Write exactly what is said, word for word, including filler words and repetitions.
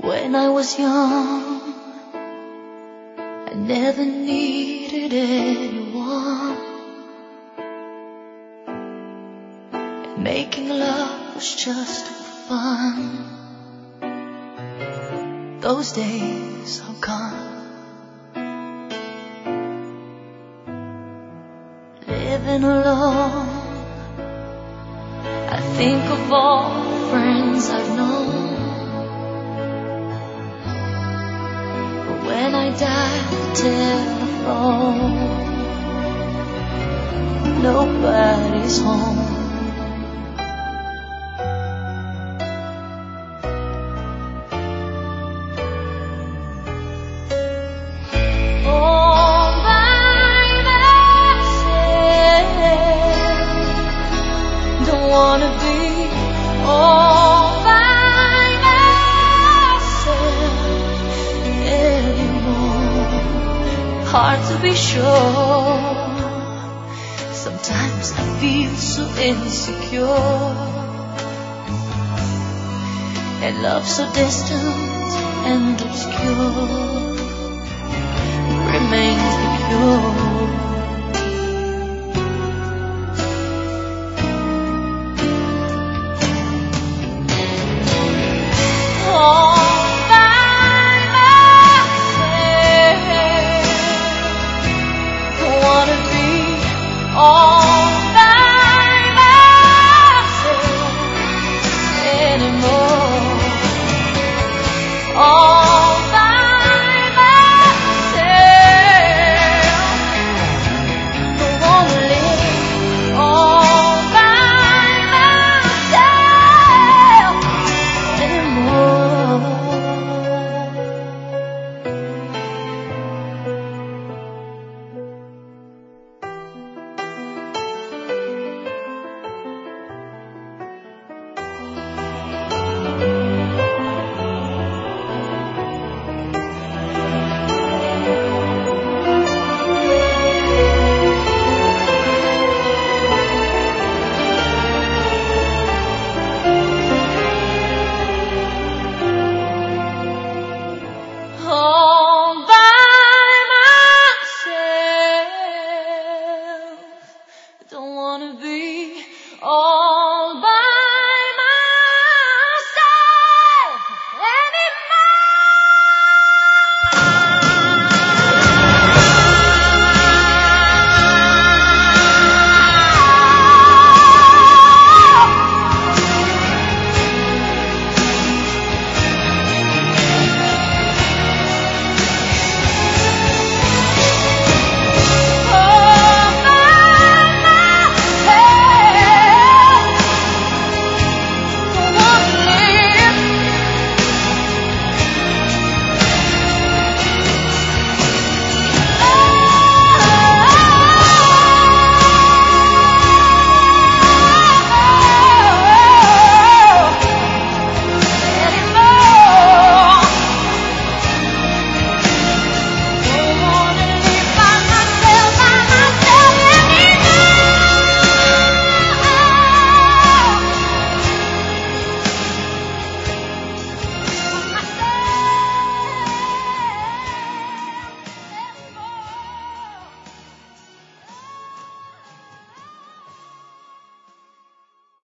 When I was young, I never needed anyone, and making love was just fun. Those days are gone. Living alone, I think of all the friends I've known. But when I dial the telephone, nobody's home. Wanna be all by myself anymore. Hard to be sure. Sometimes I feel so insecure, and love so distant and obscure remains the cure.